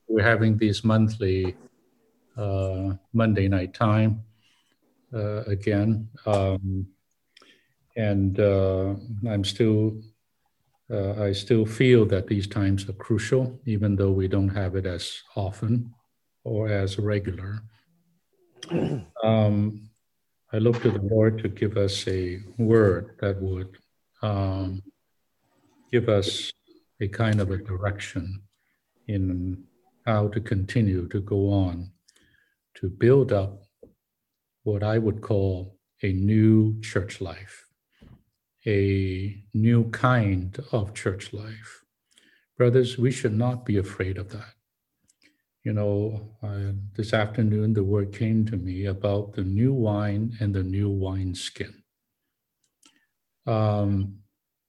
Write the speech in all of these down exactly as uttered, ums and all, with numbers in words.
we're having these monthly uh, Monday night time uh, again, um, and uh, I'm still uh, I still feel that these times are crucial, even though we don't have it as often or as regular. Um, I look to the Lord to give us a word that would um, give us a kind of a direction in how to continue to go on to build up what I would call a new church life, a new kind of church life. Brothers, we should not be afraid of that. You know, uh, this afternoon the word came to me about the new wine and the new wineskin. Um,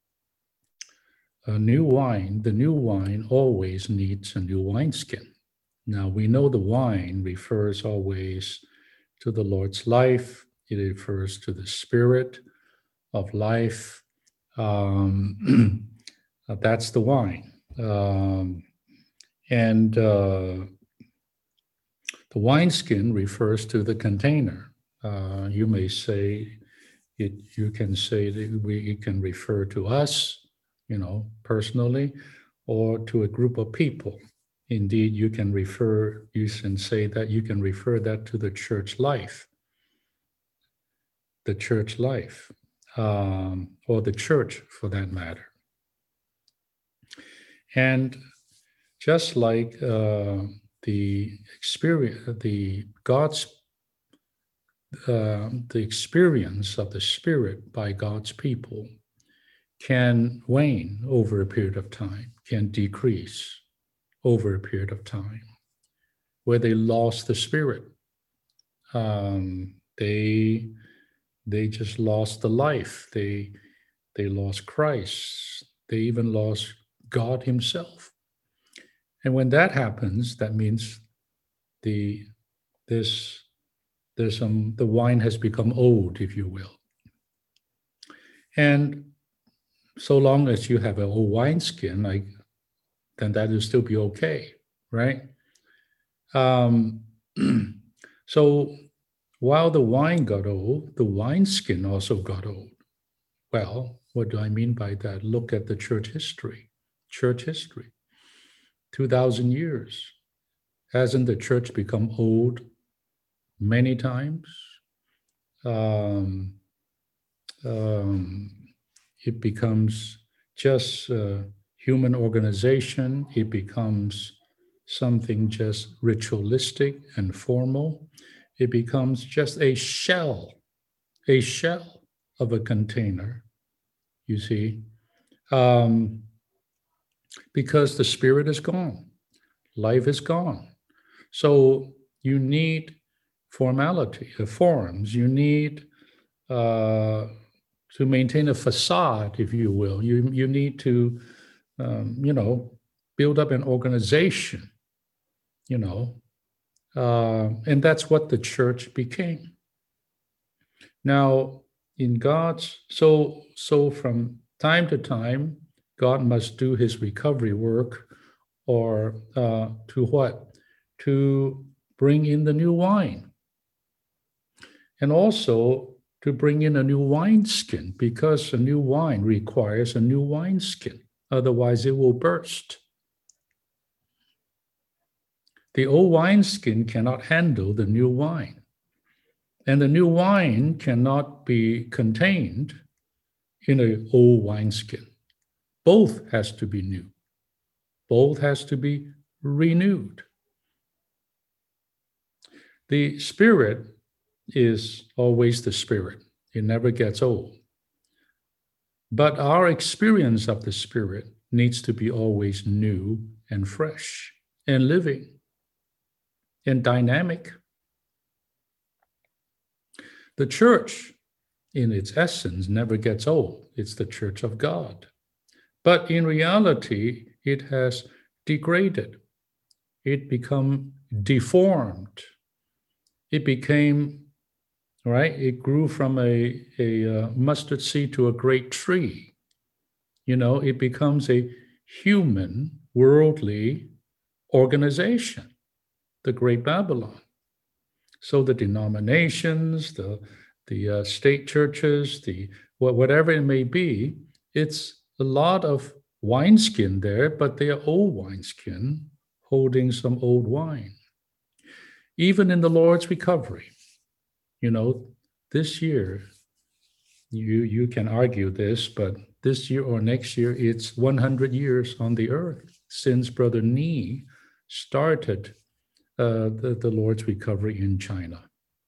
a new wine, the new wine always needs a new wineskin. Now we know the wine refers always to the Lord's life, it refers to the spirit of life. Um, that's the wine. Um, and uh, the wineskin refers to the container. Uh, you may say it, you can say that we, it can refer to us, you know, personally, or to a group of people. Indeed, you can refer, you can say that you can refer that to the church life, the church life, um, or the church for that matter. And just like uh, the experience, the God's, uh, the experience of the Spirit by God's people can wane over a period of time, can decrease over a period of time, where they lost the Spirit. Um, they they just lost the life. They they lost Christ. They even lost God Himself. And when that happens, that means the this there's some the wine has become old, if you will. And so long as you have an old wineskin, like then that will still be okay, right? Um, so while the wine got old, the wineskin also got old. Well, what do I mean by that? Look at the church history. Church history, two thousand years. Hasn't the church become old many times? Um, um, it becomes just a human organization. It becomes something just ritualistic and formal. It becomes just a shell, a shell of a container, you see, um, because the spirit is gone, life is gone. So you need formality, uh, forms. You need uh, to maintain a facade, if you will. You you need to, um, you know, build up an organization. You know, uh, and that's what the church became. Now, in God's so so from time to time, God must do His recovery work, or uh, to what? To bring in the new wine, and also to bring in a new wineskin, because a new wine requires a new wineskin. Otherwise, it will burst. The old wineskin cannot handle the new wine, and the new wine cannot be contained in an old wineskin. Both has to be new. Both has to be renewed. The spirit is always the spirit. It never gets old. But our experience of the spirit needs to be always new and fresh and living and dynamic. The church, in its essence, never gets old. It's the church of God. But in reality, it has degraded. It become deformed. It became, right? It grew from a, a uh, mustard seed to a great tree. You know, it becomes a human, worldly, organization, the Great Babylon. So the denominations, the the uh, state churches, the whatever it may be, it's a lot of wineskin there, but they are old wineskin holding some old wine. Even in the Lord's recovery, you know, this year, you you can argue this, but this year or next year, it's one hundred years on the earth since Brother Nee started uh, the, the Lord's recovery in China.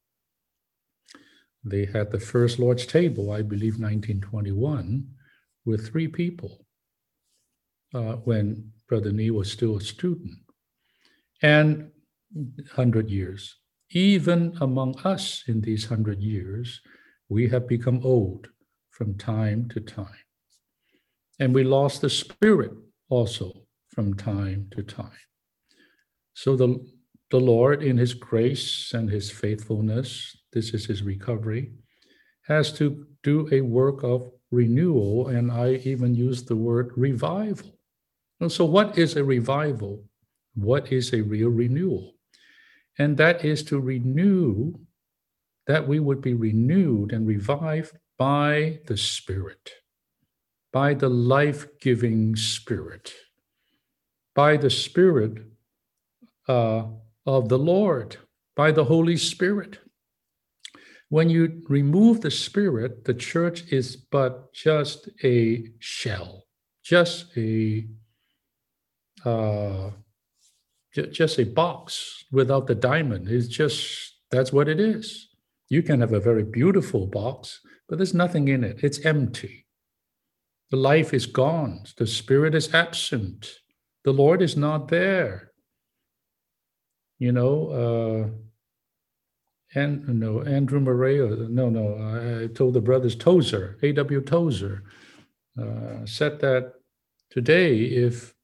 They had the first Lord's table, I believe, nineteen twenty-one, with three people uh, when Brother Nee was still a student. And one hundred years. Even among us in these one hundred years, we have become old from time to time. And we lost the spirit also from time to time. So the, the Lord, in his grace and his faithfulness, this is his recovery, has to do a work of renewal, and I even use the word revival. And so what is a revival? What is a real renewal? And that is to renew, that we would be renewed and revived by the Spirit, by the life-giving Spirit, by the Spirit uh, of the Lord, by the Holy Spirit. When you remove the Spirit, the church is but just a shell, just a uh, j- just a box without the diamond. It's just, that's what it is. You can have a very beautiful box, but there's nothing in it. It's empty. The life is gone. The Spirit is absent. The Lord is not there. You know, uh, and no, Andrew Murray, no, no, I told the brothers Tozer, A W Tozer, uh, said that today, if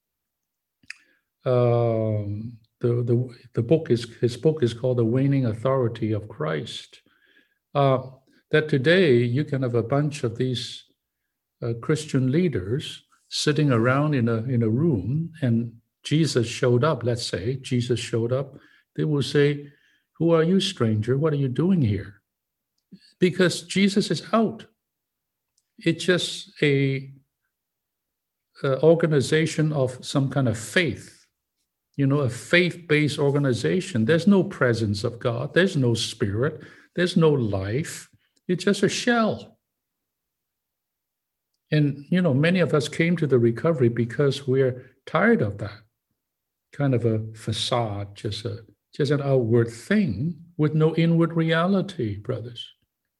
um, the, the the book is his book is called The Waning Authority of Christ, uh, that today you can have a bunch of these uh, Christian leaders sitting around in a in a room, and Jesus showed up. Let's say Jesus showed up, they will say, "Who are you, stranger? What are you doing here?" Because Jesus is out. It's just a, a organization of some kind of faith, you know, a faith-based organization. There's no presence of God. There's no spirit. There's no life. It's just a shell. And, you know, many of us came to the recovery because we're tired of that kind of a facade, just a just an outward thing with no inward reality, brothers.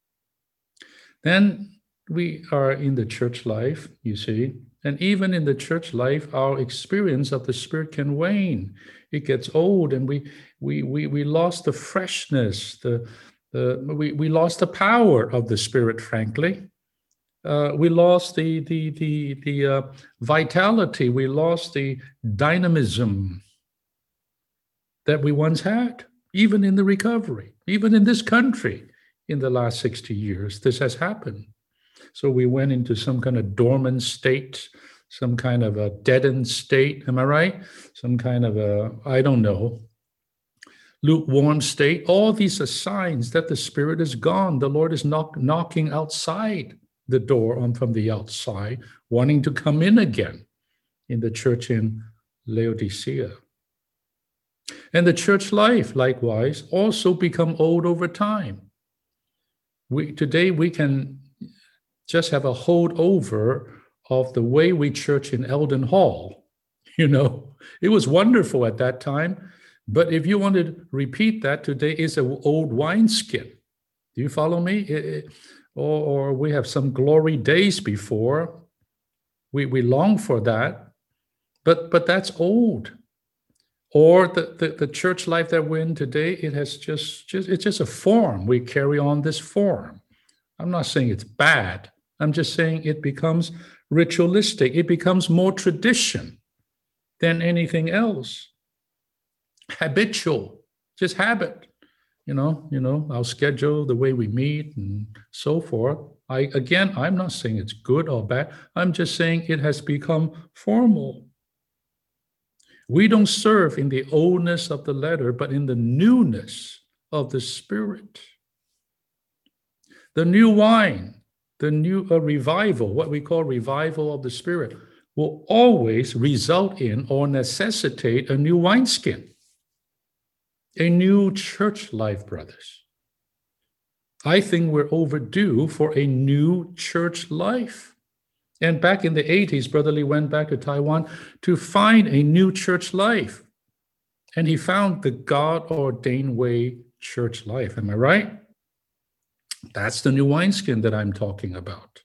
Then we are in the church life, you see, and even in the church life, our experience of the Spirit can wane. It gets old, and we we we we lost the freshness, the the we we lost the power of the Spirit. Frankly, uh, we lost the the the the uh, vitality. We lost the dynamism that we once had, even in the recovery, even in this country. In the last sixty years, this has happened. So we went into some kind of dormant state, some kind of a deadened state, am I right? Some kind of a, I don't know, lukewarm state. All these are signs that the Spirit is gone. The Lord is knock, knocking outside the door on from the outside, wanting to come in again in the church in Laodicea. And the church life, likewise, also become old over time. We, today we can just have a holdover of the way we church in Eldon Hall. You know, it was wonderful at that time, but if you want to repeat that, today is an old wineskin. Do you follow me? It, it, or, or we have some glory days before. We we long for that, but but that's old. Or the, the, the church life that we're in today, it has just, just, it's just a form. We carry on this form. I'm not saying it's bad. I'm just saying it becomes ritualistic. It becomes more tradition than anything else. Habitual, just habit. You know, you know, our schedule, the way we meet and so forth. I again, I'm not saying it's good or bad. I'm just saying it has become formal. We don't serve in the oldness of the letter, but in the newness of the Spirit. The new wine, the new uh, revival, what we call revival of the Spirit, will always result in or necessitate a new wineskin, a new church life, brothers. I think we're overdue for a new church life. And back in the eighties, Brother Lee went back to Taiwan to find a new church life. And he found the God-ordained way church life. Am I right? That's the new wineskin that I'm talking about.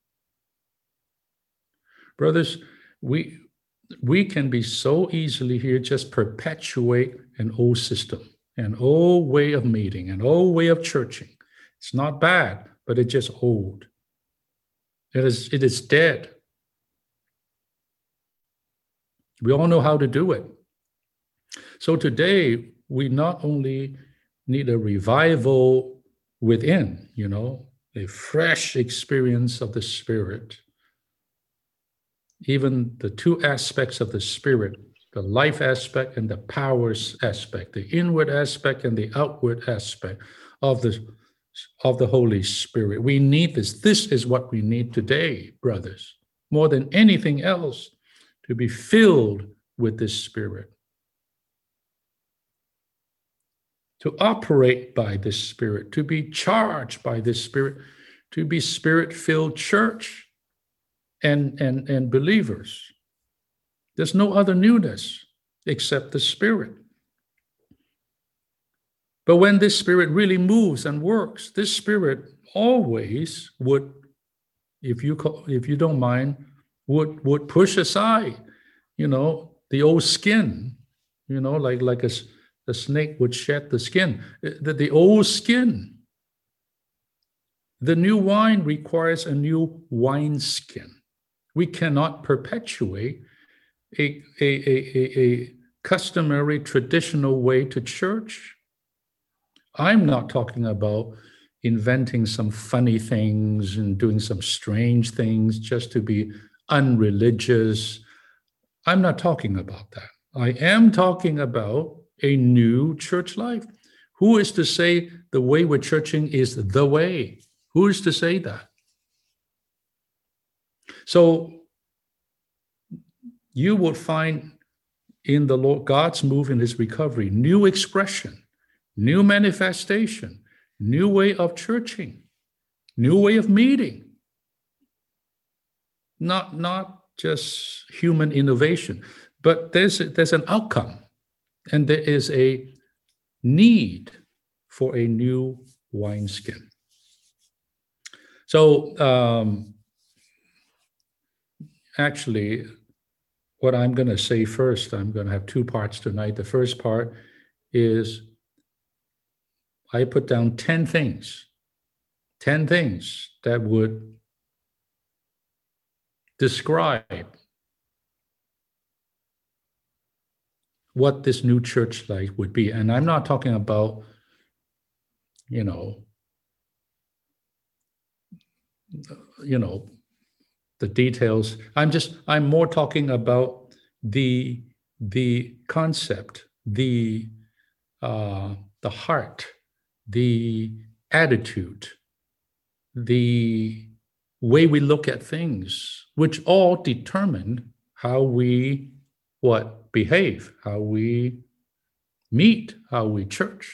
Brothers, we, we can be so easily here just perpetuate an old system, an old way of meeting, an old way of churching. It's not bad, but it's just old. It is, it is dead. We all know how to do it. So today, we not only need a revival within, you know, a fresh experience of the Spirit, even the two aspects of the Spirit, the life aspect and the powers aspect, the inward aspect and the outward aspect of the of the Holy Spirit. We need this. This is what we need today, brothers, more than anything else, to be filled with this Spirit, to operate by this Spirit, to be charged by this Spirit, to be Spirit-filled church and, and, and believers. There's no other newness except the Spirit. But when this Spirit really moves and works, this Spirit always would, if you call, if you don't mind, would would push aside, you know, the old skin, you know, like like a, a snake would shed the skin, the, the old skin. The new wine requires a new wineskin. We cannot perpetuate a, a, a, a, a customary traditional way to church. I'm not talking about inventing some funny things and doing some strange things just to be unreligious. I'm not talking about that. I am talking about a new church life. Who is to say the way we're churching is the way? Who is to say that? So you will find in the Lord, God's move in his recovery, new expression, new manifestation, new way of churching, new way of meeting. Not, not just human innovation, but there's, there's an outcome, and there is a need for a new wineskin. So um, actually, what I'm going to say first, I'm going to have two parts tonight. The first part is I put down ten things, ten things that would describe what this new church life would be. And I'm not talking about, you know, you know, the details. I'm just, I'm more talking about the, the concept, the, uh, the heart, the attitude, the way we look at things, which all determine how we, what, behave, how we meet, how we church.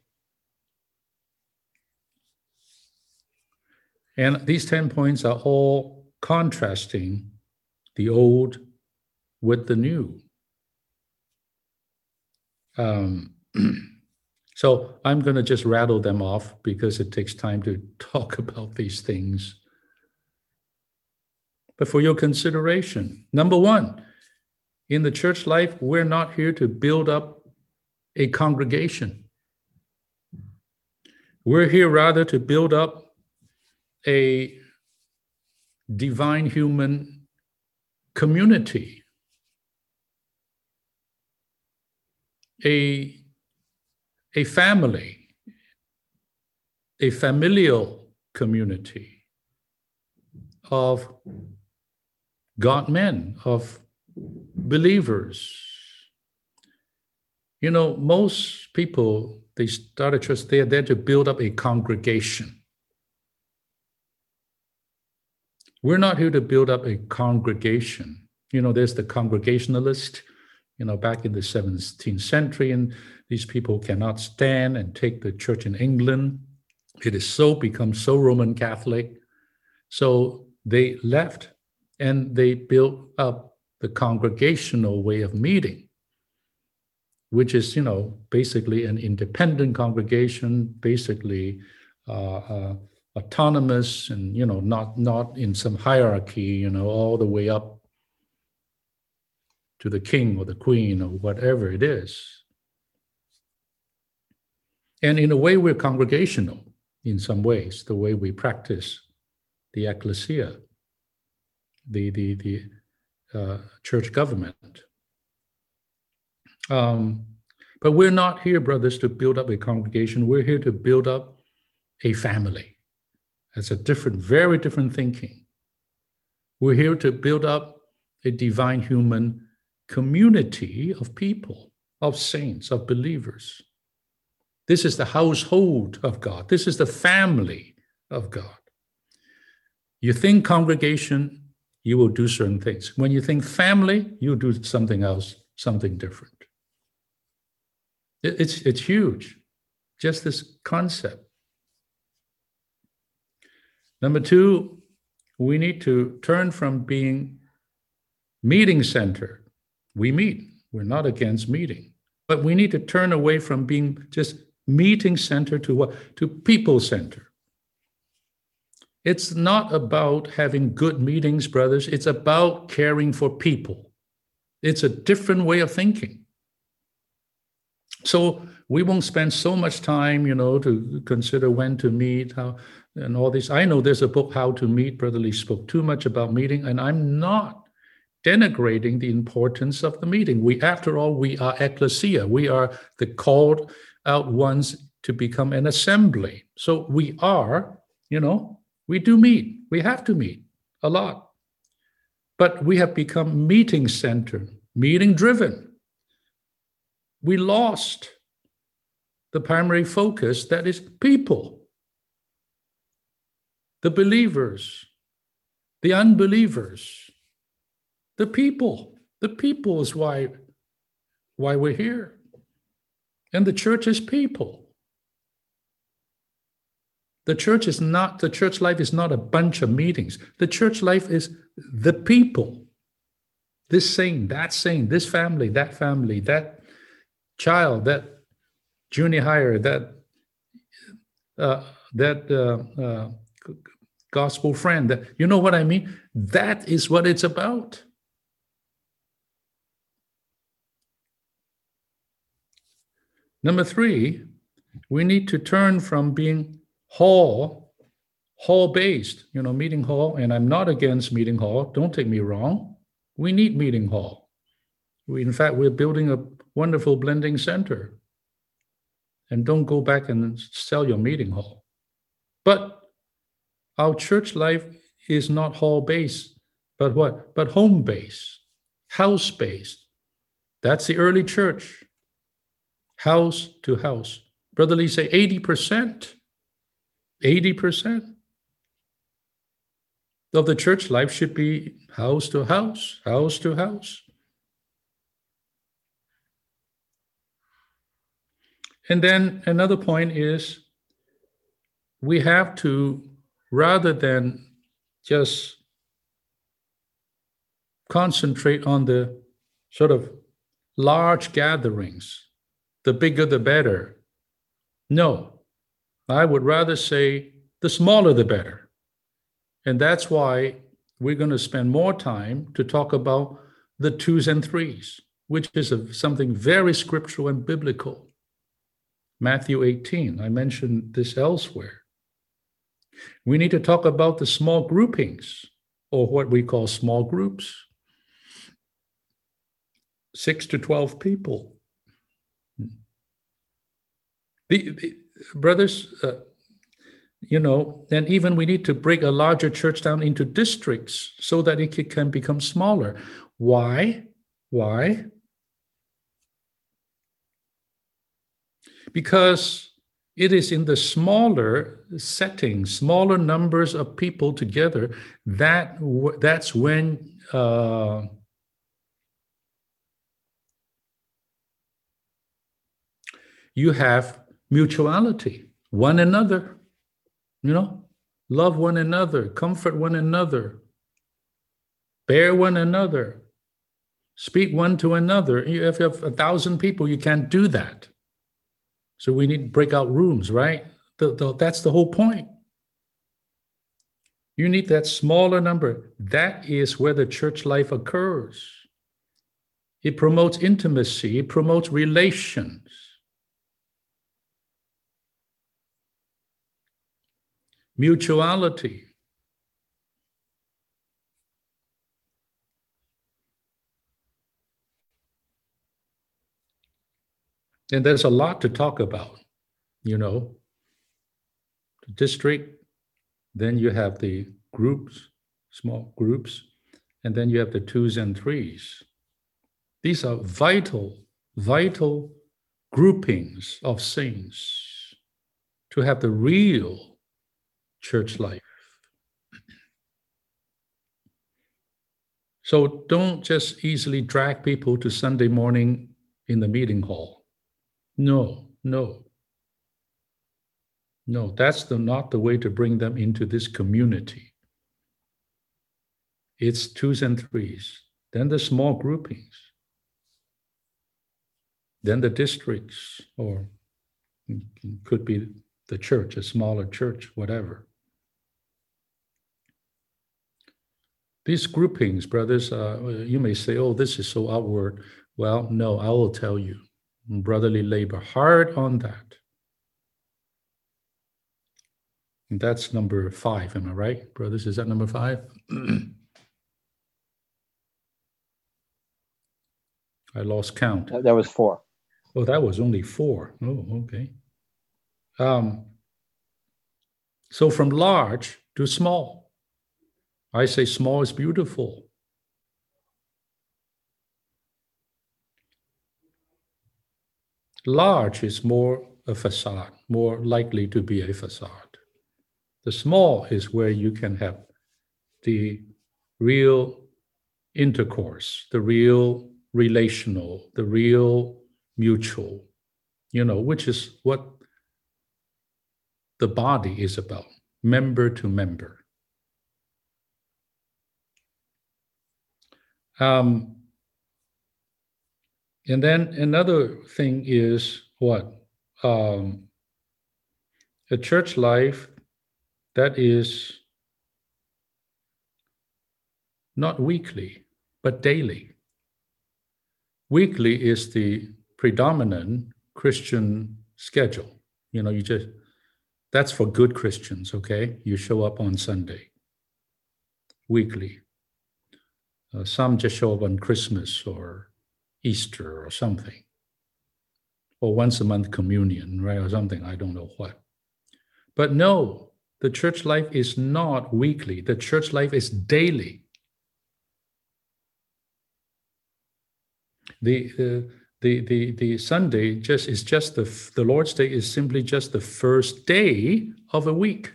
And these ten points are all contrasting the old with the new. Um, So I'm going to just rattle them off because it takes time to talk about these things. But for your consideration, number one, in the church life, we're not here to build up a congregation. We're here rather to build up a divine human community, a a family, a familial community of God men, of believers, You know, most people, they start a church, they are there to build up a congregation. We're not here to build up a congregation. You know, there's the Congregationalist, you know, back in the seventeenth century, and these people cannot stand and take the church in England. It is so become so Roman Catholic. So they left and they built up the congregational way of meeting, which is, you know, basically an independent congregation, basically uh, uh, autonomous and, you know, not, not in some hierarchy, you know, all the way up to the king or the queen or whatever it is. And in a way, we're congregational in some ways, the way we practice the ecclesia, the, the, the uh, church government. Um, but we're not here, brothers, to build up a congregation. We're here to build up a family. That's a different, very different thinking. We're here to build up a divine human community of people, of saints, of believers. This is the household of God. This is the family of God. You think congregation, you will do certain things. When you think family, you do something else, something different. It's, it's huge, just this concept. Number two, we need to turn from being meeting center. We meet, we're not against meeting, but we need to turn away from being just meeting center to what? To people center. It's not about having good meetings, brothers. It's about caring for people. It's a different way of thinking. So we won't spend so much time, you know, to consider when to meet, how, and all this. I know there's a book, How to Meet. Brother Lee spoke too much about meeting, and I'm not denigrating the importance of the meeting. We, after all, we are ecclesia. We are the called out ones to become an assembly. So we are, you know, we do meet. We have to meet a lot. But we have become meeting centered, meeting driven. We lost the primary focus, that is people, the believers, the unbelievers, the people. The people is why, why we're here. And the church is people. The church is not, the church life is not a bunch of meetings. The church life is the people. This saint, that saint, this family, that family, that child, that junior higher, that uh, that uh, uh, gospel friend. That, you know what I mean? That is what it's about. Number three, we need to turn from being hall, hall-based, you know, meeting hall, and I'm not against meeting hall, don't take me wrong. We need meeting hall. We, in fact, we're building a wonderful blending center. And don't go back and sell your meeting hall. But our church life is not hall-based, but what? But home-based, house-based. That's the early church, house to house. Brother Lee say eighty percent, eighty percent of the church life should be house to house, house to house. And then another point is we have to, rather than just concentrate on the sort of large gatherings, the bigger the better. No, I would rather say the smaller the better. And that's why we're going to spend more time to talk about the twos and threes, which is a, something very scriptural and biblical. Matthew eighteen, I mentioned this elsewhere. We need to talk about the small groupings, or what we call small groups. Six to twelve people. The, the brothers, uh, you know, and even we need to break a larger church down into districts so that it can become smaller. Why? Why? because it is in the smaller settings, smaller numbers of people together, that that's when uh, you have mutuality, one another, you know, love one another, comfort one another, bear one another, speak one to another. If you have a thousand people, you can't do that. So we need breakout rooms, right? The, the, that's the whole point. You need that smaller number. That is where the church life occurs. It promotes intimacy. It promotes relations. Mutuality. And there's a lot to talk about, you know. The district, then you have the groups, small groups, and then you have the twos and threes. These are vital, vital groupings of saints to have the real church life. So don't just easily drag people to Sunday morning in the meeting hall. No, no. No, that's the, not the way to bring them into this community. It's twos and threes, then the small groupings, then the districts, or it could be the church, a smaller church, whatever. These groupings, brothers, uh, you may say, oh, this is so outward. Well, no, I will tell you, brotherly labor, hard on that. And that's number five, am I right, brothers? Is that number five? I lost count. That was four. Oh, that was only four. Oh, okay. Um, so from large to small. I say small is beautiful. Large is more a facade, more likely to be a facade. The small is where you can have the real intercourse, the real relational, the real mutual, you know, which is what the body is about, member to member. Um, and then another thing is what? Um, a church life that is not weekly, but daily. Weekly is the predominant Christian schedule. You know, you just, that's for good Christians, okay? You show up on Sunday, weekly. Uh, some just show up on Christmas or Easter or something. Or once a month communion, right? Or something, I don't know what. But no, the church life is not weekly. The church life is daily. The, uh, the, the, the Sunday just is just the, the Lord's Day is simply just the first day of a week.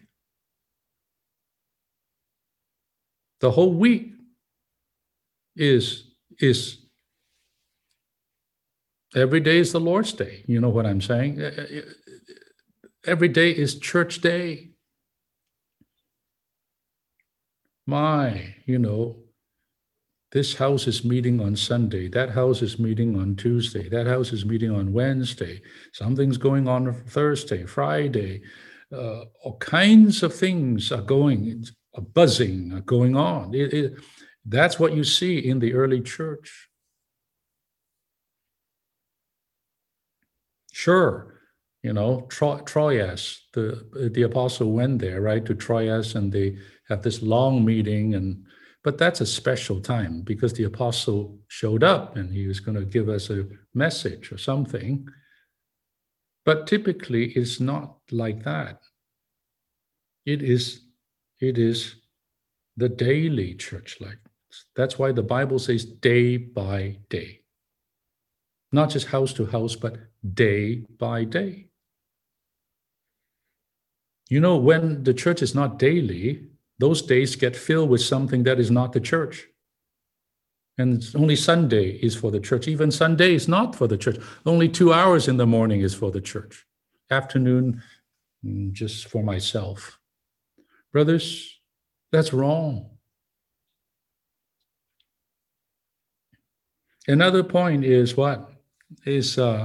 The whole week is, is every day is the Lord's Day. You know what I'm saying? Every day is church day. My, you know, this house is meeting on Sunday. That house is meeting on Tuesday. That house is meeting on Wednesday. Something's going on Thursday, Friday. Uh, all kinds of things are going, a buzzing are going on. It, it, that's what you see in the early church. Sure, you know, Tro- Troas, the, the apostle went there, right, to Troas, and they have this long meeting, and but that's a special time because the apostle showed up and he was going to give us a message or something. But typically it's not like that. It is, it is the daily church life. That's why the Bible says day by day. Not just house to house, but day by day. You know, when the church is not daily, those days get filled with something that is not the church. And only Sunday is for the church. Even Sunday is not for the church. Only two hours in the morning is for the church. Afternoon, just for myself. Brothers, that's wrong. Another point is what? Is uh,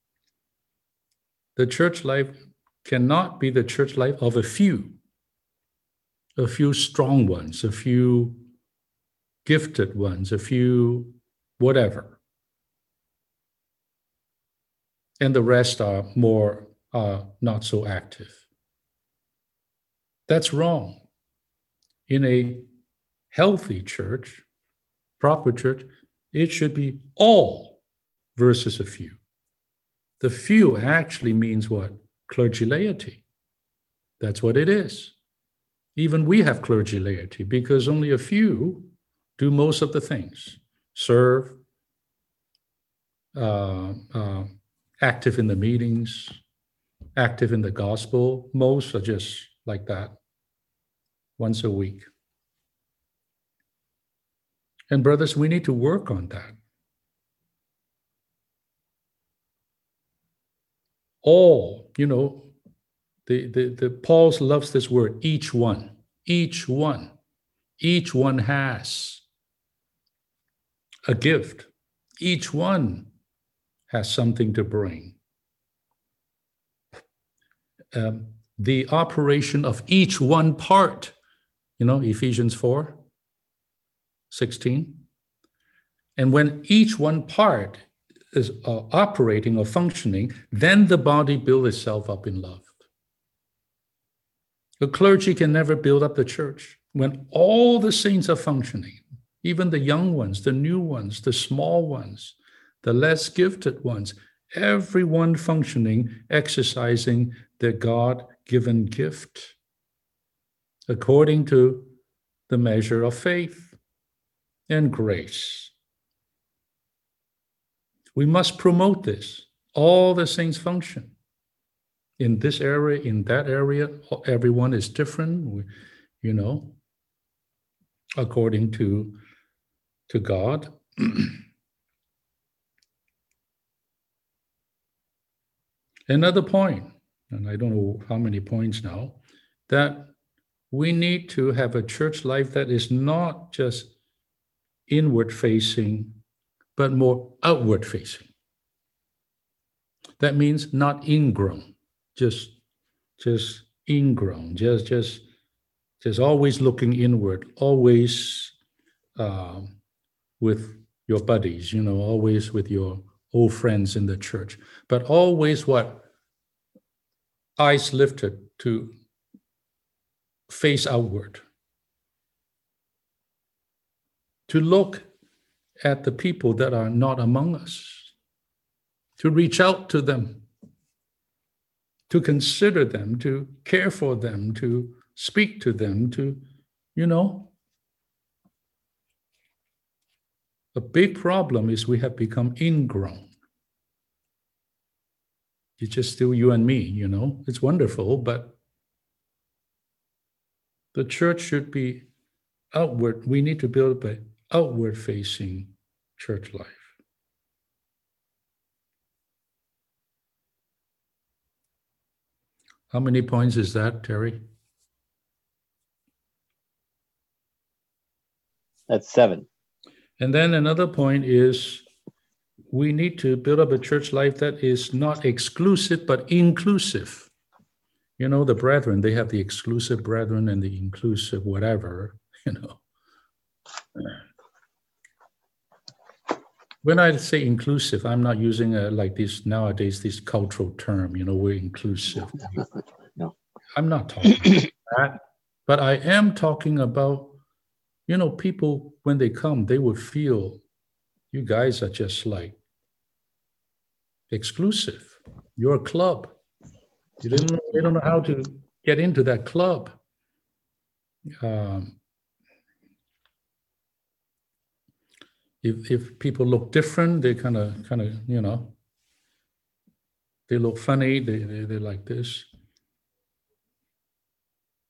the church life cannot be the church life of a few. A few strong ones, a few gifted ones, a few whatever. And the rest are more uh, not so active. That's wrong. In a healthy church, proper church, it should be all versus a few. The few actually means what? Clergy laity. That's what it is. Even we have clergy laity because only a few do most of the things. Serve, uh, uh, active in the meetings, active in the gospel. Most are just like that, once a week. And brothers, we need to work on that. All, you know, the, the, the Paul loves this word, each one, each one, each one has a gift. Each one has something to bring. Um, the operation of each one part, you know, Ephesians four sixteen. And when each one part is uh, operating or functioning, then the body builds itself up in love. The clergy can never build up the church when all the saints are functioning, even the young ones, the new ones, the small ones, the less gifted ones, everyone functioning, exercising their God-given gift according to the measure of faith and grace. We must promote this. All the saints function. In this area, in that area, everyone is different, you know, according to, to God. Another point, and I don't know how many points now, that we need to have a church life that is not just inward facing, but more outward facing. That means not ingrown, just, just ingrown, just, just, just always looking inward, always uh, with your buddies, you know, always with your old friends in the church, but always what? Eyes lifted to face outward, to look at the people that are not among us, to reach out to them, to consider them, to care for them, to speak to them, to, you know. A big problem is we have become ingrown. It's just still you and me, you know. It's wonderful, but the church should be outward. We need to build an outward-facing church life. How many points is that, Terry? That's seven. And then another point is we need to build up a church life that is not exclusive, but inclusive. You know, the brethren, they have the exclusive brethren and the inclusive whatever, you know. When I say inclusive, I'm not using a, like this nowadays, this cultural term, you know, we're inclusive. No. I'm not talking about that, but I am talking about, you know, people, when they come, they will feel you guys are just like exclusive. You're a club. You didn't, they don't know how to get into that club. Um, if if people look different, they kind of, kind of, you know, they look funny. They, they they're like this.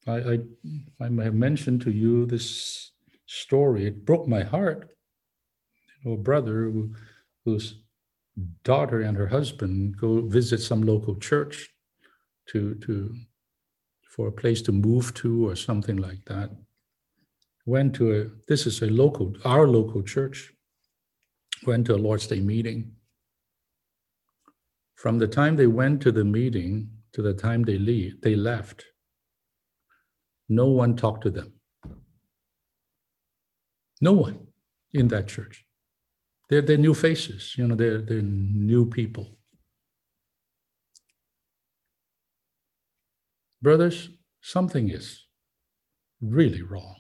I, I, I may have mentioned to you this story. It broke my heart. You know, a brother who, whose daughter and her husband go visit some local church to, to for a place to move to or something like that. Went to a, this is a local, our local church. Went to a Lord's Day meeting. From the time they went to the meeting to the time they leave, they left, no one talked to them. No one in that church. They're, they're new faces, you know, they're, they're new people. Brothers, something is really wrong.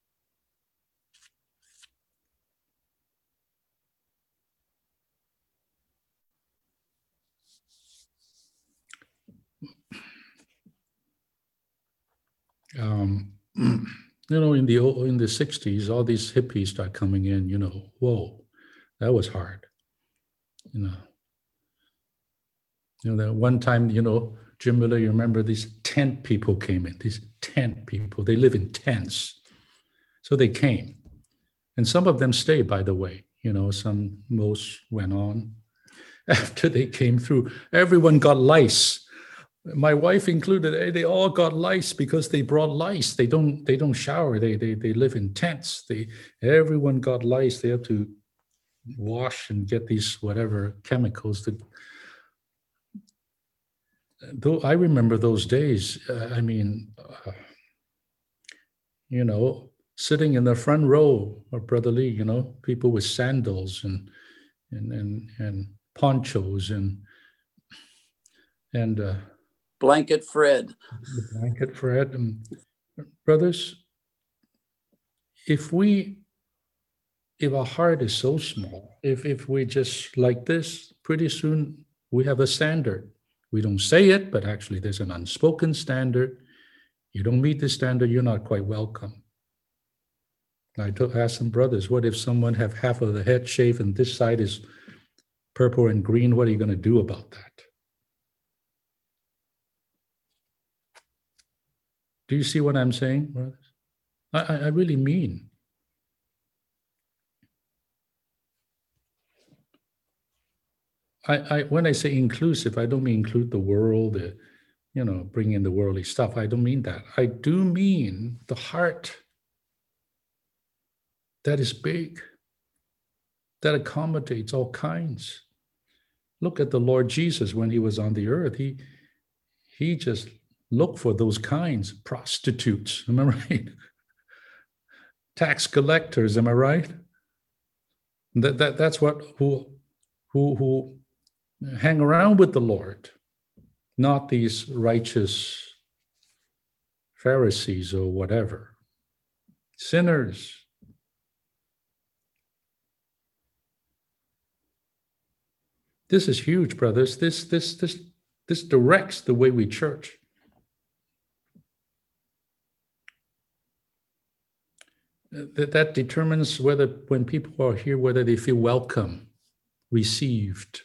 Um, you know, in the in the sixties, all these hippies start coming in. You know, whoa, that was hard. You know, you know that one time, you know, Jim Miller, you remember these tent people came in. These tent people, they live in tents, so they came, and some of them stayed. By the way, you know, some most went on. After they came through, everyone got lice. My wife included, they all got lice because they brought lice. They don't, they don't shower. They, they, they live in tents. They, everyone got lice. They have to wash and get these whatever chemicals. That, though I remember those days. Uh, I mean, uh, you know, sitting in the front row of Brother Lee. You know, people with sandals and and and and ponchos and and. Uh, Blanket Fred. Blanket Fred. And brothers, if we, if our heart is so small, if, if we just like this, pretty soon we have a standard. We don't say it, but actually there's an unspoken standard. You don't meet the standard, you're not quite welcome. I asked some brothers, what if someone have half of the head shaved and this side is purple and green? What are you going to do about that? Do you see what I'm saying, brothers? I, I really mean. I, I, when I say inclusive, I don't mean include the world, uh, you know, bring in the worldly stuff. I don't mean that. I do mean the heart that is big, that accommodates all kinds. Look at the Lord Jesus when he was on the earth. He, he just look for those kinds, prostitutes, am I right? Tax collectors, am I right? That, that that's what who who who hang around with the Lord, not these righteous Pharisees or whatever. Sinners. This is huge, brothers. This this this this directs the way we church. That, that determines whether, when people are here, whether they feel welcome, received,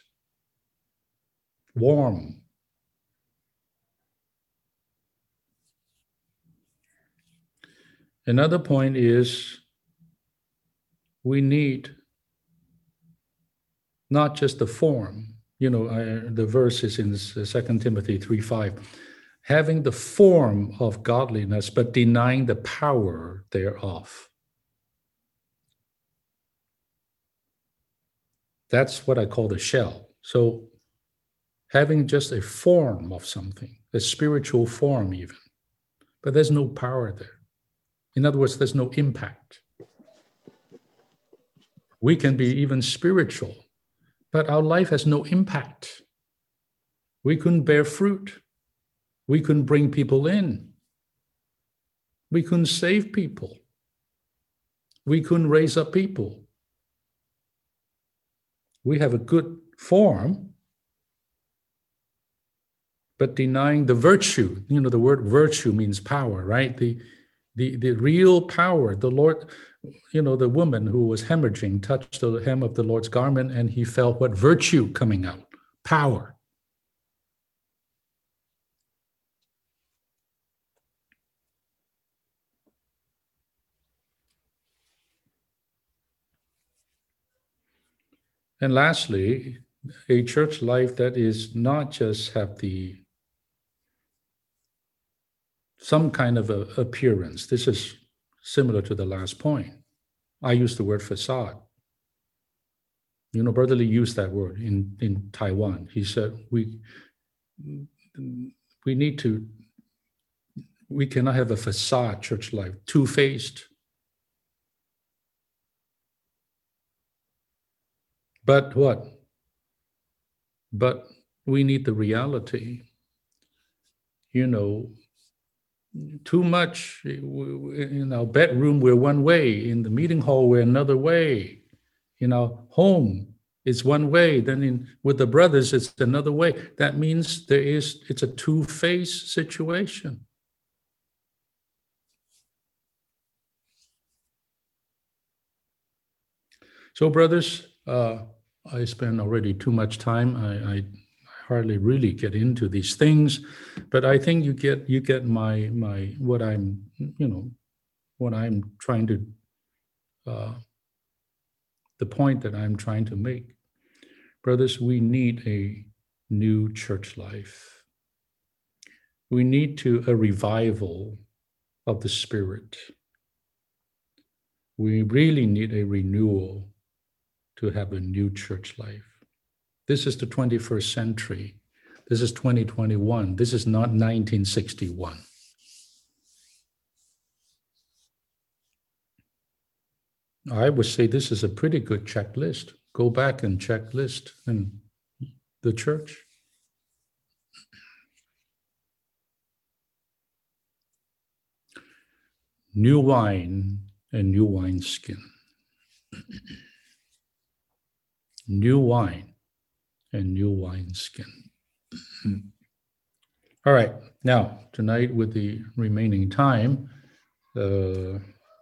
warm. Another point is we need not just the form. You know, uh, the verse is in Second Timothy three five. Having the form of godliness, but denying the power thereof. That's what I call the shell. So having just a form of something, a spiritual form even, but there's no power there. In other words, there's no impact. We can be even spiritual, but our life has no impact. We couldn't bear fruit. We couldn't bring people in. We couldn't save people. We couldn't raise up people. We have a good form, but denying the virtue. You know, the word virtue means power, right? The, the, the real power. The Lord, you know, the woman who was hemorrhaging touched the hem of the Lord's garment and he felt what virtue coming out, power. And lastly, a church life that is not just have the some kind of a appearance. This is similar to the last point. I use the word facade. You know, Brother Lee used that word in, in Taiwan. He said, we, we need to, we cannot have a facade church life, two-faced. But what? But we need the reality. You know, too much in our bedroom, we're one way. In the meeting hall, we're another way. In our home, it's one way. Then in with the brothers, it's another way. That means there is, it's a two-faced situation. So brothers, uh, I spend already too much time. I, I hardly really get into these things, but I think you get you get my my what I'm you know what I'm trying to uh, the point that I'm trying to make. Brothers, we need a new church life. We need to a revival of the spirit. We really need a renewal to have a new church life. This is the twenty-first century. This is twenty twenty-one. This is not nineteen sixty-one. I would say this is a pretty good checklist. Go back and checklist in the church. New wine and new wineskin. New wine and new wineskin. All right, now tonight with the remaining time, uh,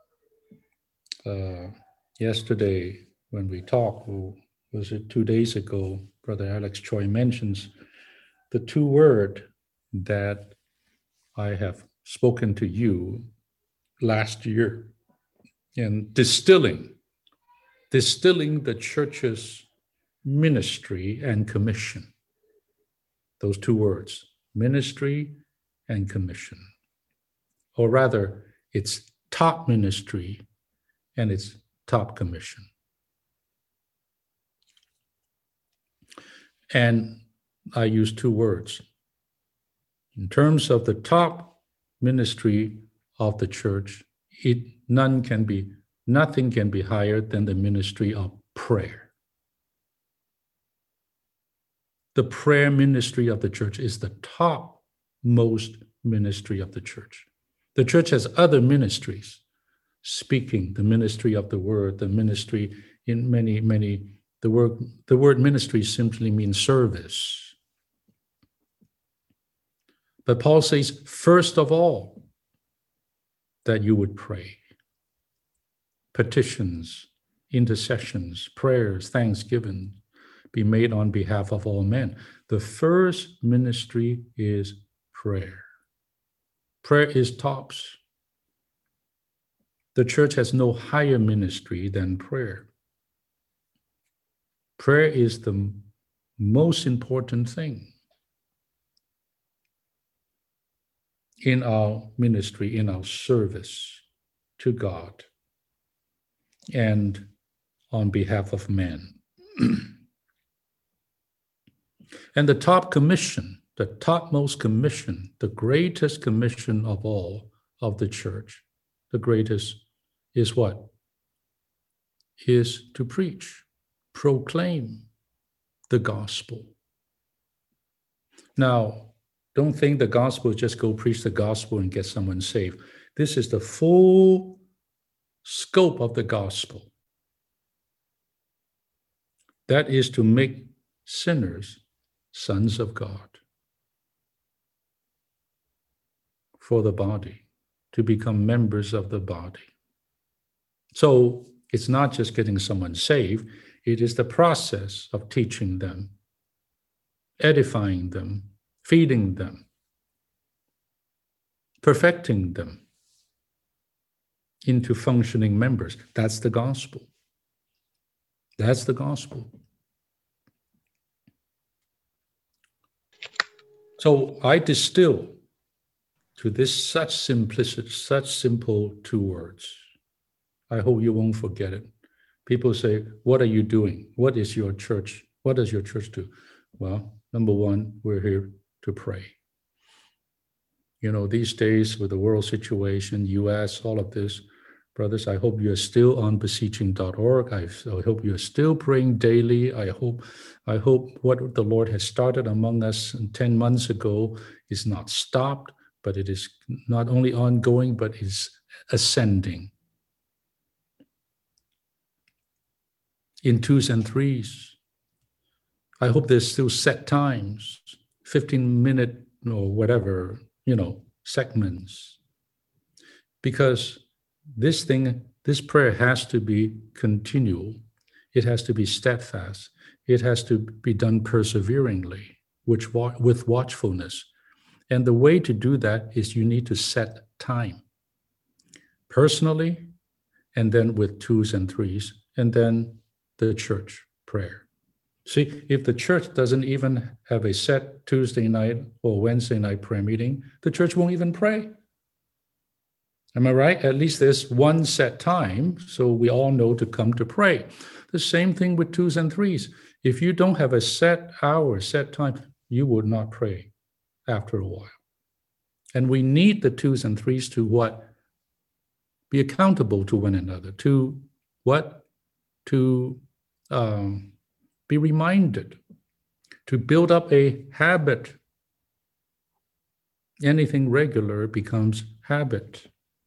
uh, yesterday when we talked, was it two days ago, Brother Alex Choi mentions the two words that I have spoken to you last year in distilling, distilling the church's ministry and commission. Those two words, ministry and commission. Or rather, it's top ministry and it's top commission. And I use two words. In terms of the top ministry of the church, it none can be, nothing can be higher than the ministry of prayer. The prayer ministry of the church is the top most ministry of the church. The church has other ministries, speaking, the ministry of the word, the ministry in many, many, the word, the word ministry simply means service. But Paul says, first of all, that you would pray. Petitions, intercessions, prayers, thanksgiving be made on behalf of all men. The first ministry is prayer. Prayer is tops. The church has no higher ministry than prayer. Prayer is the most important thing in our ministry, in our service to God and on behalf of men. And the top commission, the topmost commission, the greatest commission of all of the church, the greatest is what? Is to preach, proclaim the gospel. Now, don't think the gospel, just go preach the gospel and get someone saved. This is the full scope of the gospel. That is to make sinners sons of God for the body, to become members of the body. So it's not just getting someone saved, it is the process of teaching them, edifying them, feeding them, perfecting them into functioning members. That's the gospel. That's the gospel. So I distill to this such simplicity, such simple two words. I hope you won't forget it. People say, what are you doing? What is your church? What does your church do? Well, number one, we're here to pray. You know, these days with the world situation, U S, all of this, brothers, I hope you're still on beseeching dot org. I, I hope you're still praying daily. I hope, I hope what the Lord has started among us ten months ago is not stopped, but it is not only ongoing, but is ascending in twos and threes. I hope there's still set times, fifteen minute or whatever, you know, segments. Because this thing, this prayer has to be continual. It has to be steadfast. It has to be done perseveringly, which, with watchfulness. And the way to do that is you need to set time. Personally, and then with twos and threes, and then the church prayer. See, if the church doesn't even have a set Tuesday night or Wednesday night prayer meeting, the church won't even pray. Am I right? At least there's one set time, so we all know to come to pray. The same thing with twos and threes. If you don't have a set hour, set time, you would not pray after a while. And we need the twos and threes to what? Be accountable to one another. To what? To um, be reminded. To build up a habit. Anything regular becomes habit.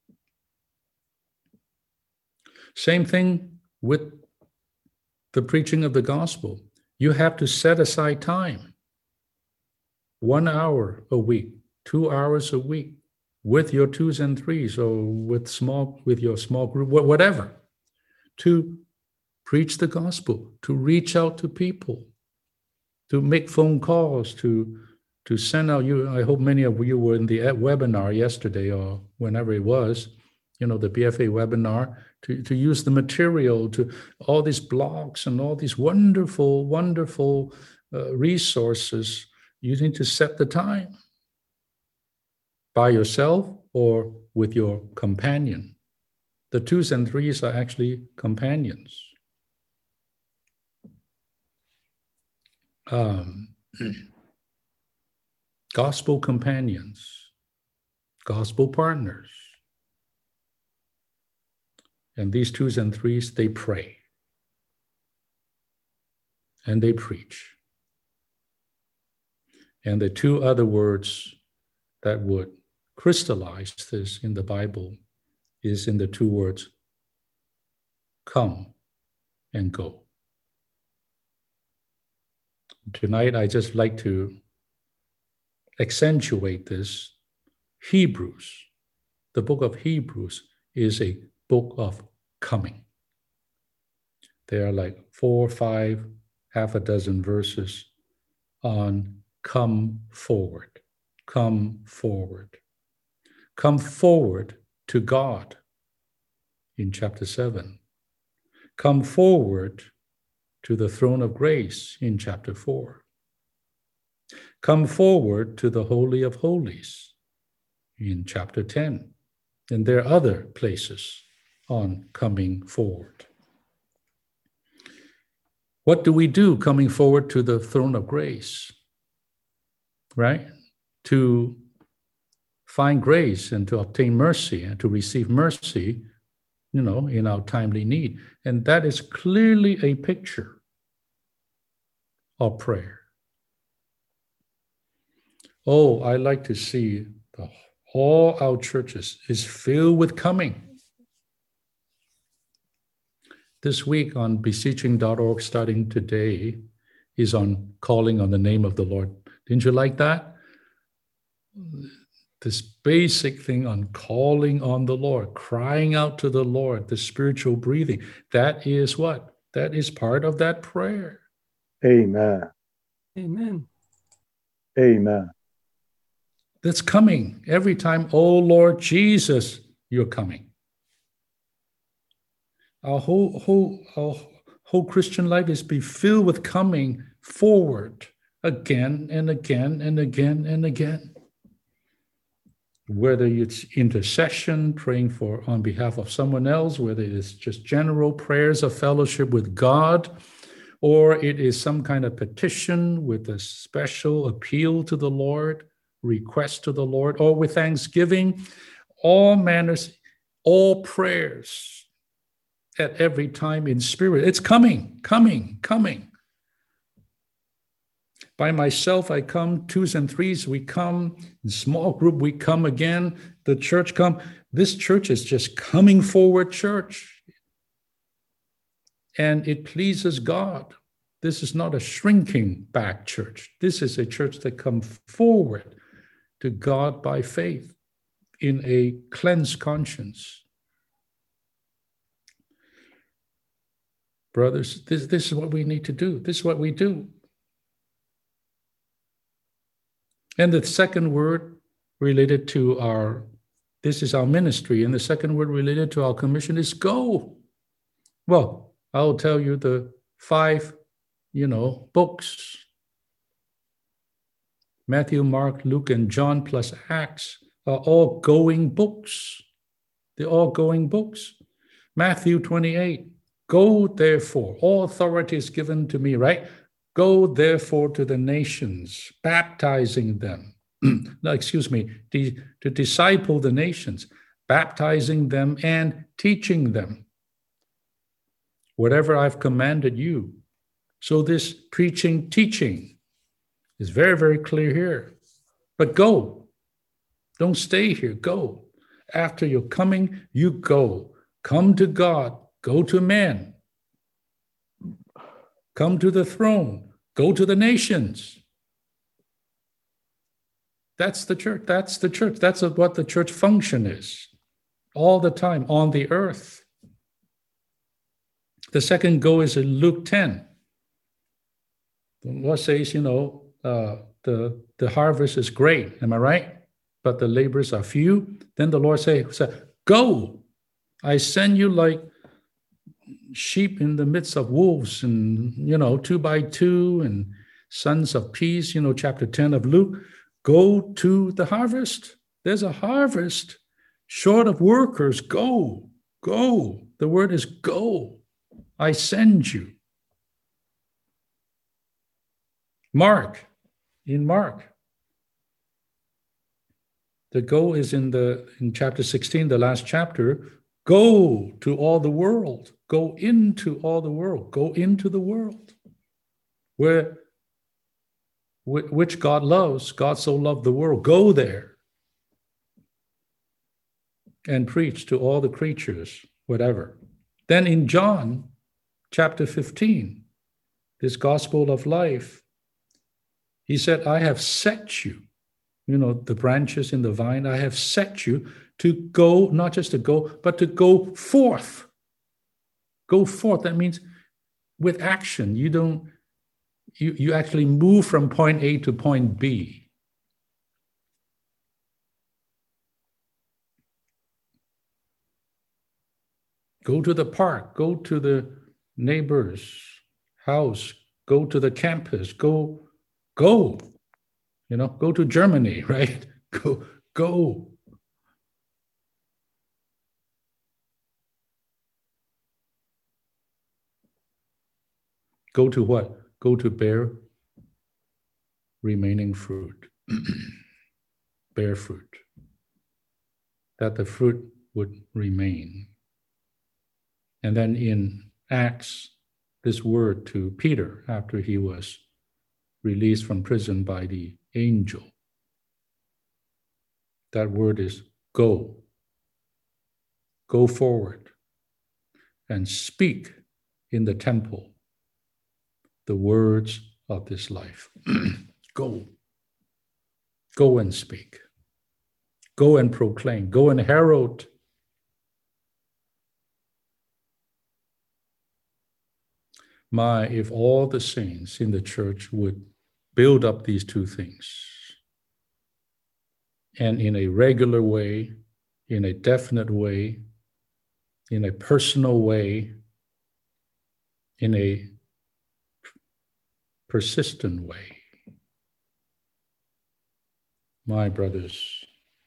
Same thing with the preaching of the gospel. You have to set aside time. One hour a week, two hours a week, with your twos and threes, or with small, with your small group, whatever, to preach the gospel, to reach out to people, to make phone calls, to to send out you. I hope many of you were in the webinar yesterday or whenever it was, you know, the B F A webinar, to, to use the material, to all these blogs and all these wonderful, wonderful uh, resources. You need to set the time by yourself or with your companion. The twos and threes are actually companions. Um, gospel companions, gospel partners. And these twos and threes, they pray. And they preach. And the two other words that would crystallize this in the Bible is in the two words, come and go. Tonight, I just like to accentuate this. Hebrews, the book of Hebrews is a book of coming. There are like four, five, half a dozen verses on come forward, come forward. Come forward to God in chapter seven. Come forward to the throne of grace in chapter four. Come forward to the Holy of Holies in chapter ten. And there are other places on coming forward. What do we do coming forward to the throne of grace? Right? To find grace and to obtain mercy and to receive mercy, you know, in our timely need. And that is clearly a picture of prayer. Oh, I like to see the, all our churches is filled with coming. This week on beseeching dot org, starting today, is on calling on the name of the Lord. Didn't you like that? This basic thing on calling on the Lord, crying out to the Lord, the spiritual breathing. That is what? That is part of that prayer. Amen. Amen. Amen. That's coming every time. Oh Lord Jesus, you're coming. Our whole, whole, our whole Christian life is be filled with coming forward again and again and again and again. Whether it's intercession, praying for on behalf of someone else, whether it's just general prayers of fellowship with God, or it is some kind of petition with a special appeal to the Lord, request to the Lord, or with thanksgiving, all manners, all prayers at every time in spirit. It's coming, coming, coming. By myself, I come, twos and threes, we come, in small group, we come again, the church come. This church is just coming forward church. And it pleases God. This is not a shrinking back church. This is a church that comes forward to God by faith in a cleansed conscience. Brothers, this, this is what we need to do. This is what we do. And the second word related to our, this is our ministry, and the second word related to our commission is go. Well, I'll tell you the five, you know, books. Matthew, Mark, Luke, and John plus Acts are all going books. They're all going books. Matthew twenty-eight, go therefore, all authority is given to me, right? Go therefore to the nations, baptizing them. No, excuse me, de- to disciple the nations, baptizing them and teaching them whatever I've commanded you. So this preaching, teaching is very, very clear here. But go. Don't stay here. Go. After you're coming, you go. Come to God. Go to men. Come to the throne. Go to the nations. That's the church. That's the church. That's what the church function is. All the time on the earth. The second go is in Luke ten. The Lord says, you know, uh, the, the harvest is great. Am I right? But the laborers are few. Then the Lord says, go. I send you like sheep in the midst of wolves, and, you know, two by two, and sons of peace, you know, chapter ten of Luke. Go to the harvest. There's a harvest. Short of workers, go, go. The word is go. I send you. Mark, in Mark. The go is in the in chapter sixteen, the last chapter. Go to all the world. Go into all the world. Go into the world. Where, which God loves. God so loved the world. Go there and preach to all the creatures, whatever. Then in John chapter fifteen, this gospel of life, he said, I have set you, you know, the branches in the vine, I have set you to go, not just to go, but to go forth. Go forth. That means with action. You don't, you, you actually move from point A to point B. Go to the park, go to the neighbor's house, go to the campus, go, go, you know, go to Germany, right? Go, go. Go to what? Go to bear remaining fruit. Bear fruit. That the fruit would remain. And then in Acts, this word to Peter after he was released from prison by the angel. That word is go. Go forward and speak in the temple the words of this life. Go. Go and speak. Go and proclaim. Go and herald. My, if all the saints in the church would build up these two things, and in a regular way, in a definite way, in a personal way, in a persistent way, My brothers,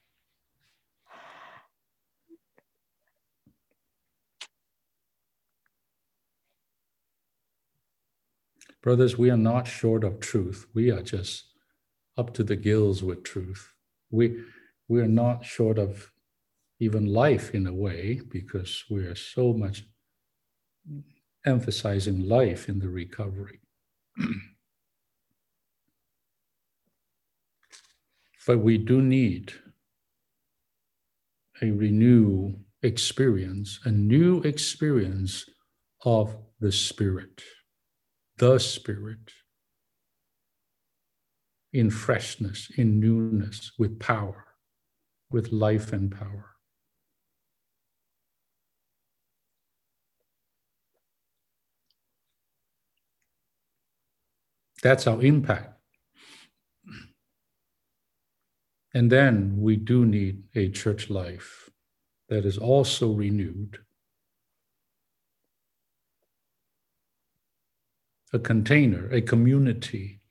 brothers, we are not short of truth. We are just up to the gills with truth. We, we are not short of even life in a way, because we are so much emphasizing life in the recovery. But we do need a renewed experience, a new experience of the Spirit, the Spirit, in freshness, in newness, with power, with life and power. That's our impact. And then we do need a church life that is also renewed, a container, a community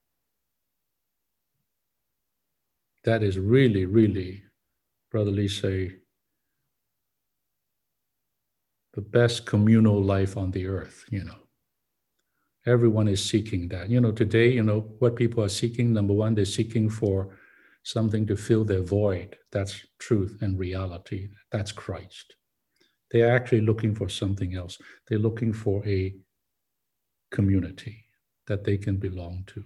that is really, really, Brother Lee say, the best communal life on the earth, you know. Everyone is seeking that. You know, today, you know, what people are seeking, number one, they're seeking for something to fill their void. That's truth and reality. That's Christ. They're actually looking for something else. They're looking for a community that they can belong to.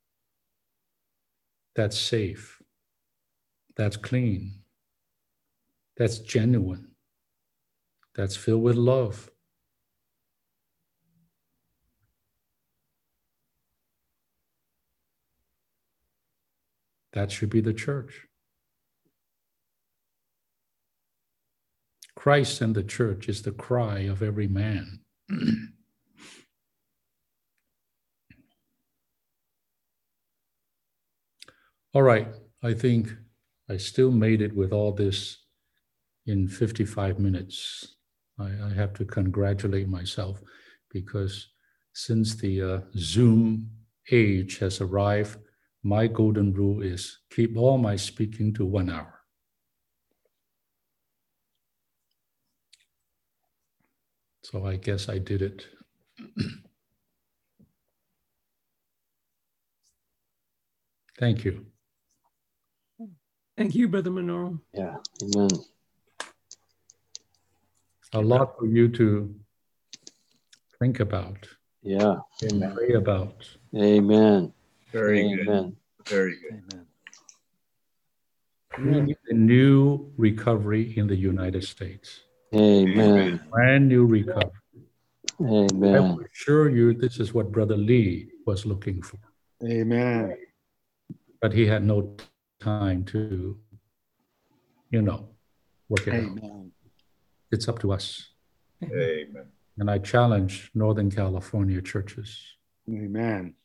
That's safe. That's clean. That's genuine. That's filled with love. That should be the church. Christ and the church is the cry of every man. All right, I think I still made it with all this in fifty-five minutes. I, I have to congratulate myself, because since the uh, Zoom age has arrived, my golden rule is keep all my speaking to one hour. So I guess I did it. Thank you. Thank you, Brother Minoru. Yeah. Amen. A lot for you to think about, Yeah. and pray about. Amen. Very Amen. good. Very good. Amen. We need a new recovery in the United States. Amen. Brand new recovery. I Amen. will assure you this is what Brother Lee was looking for. Amen. But he had no time to, you know, work it out. Amen. It's up to us. Amen. And I challenge Northern California churches. Amen.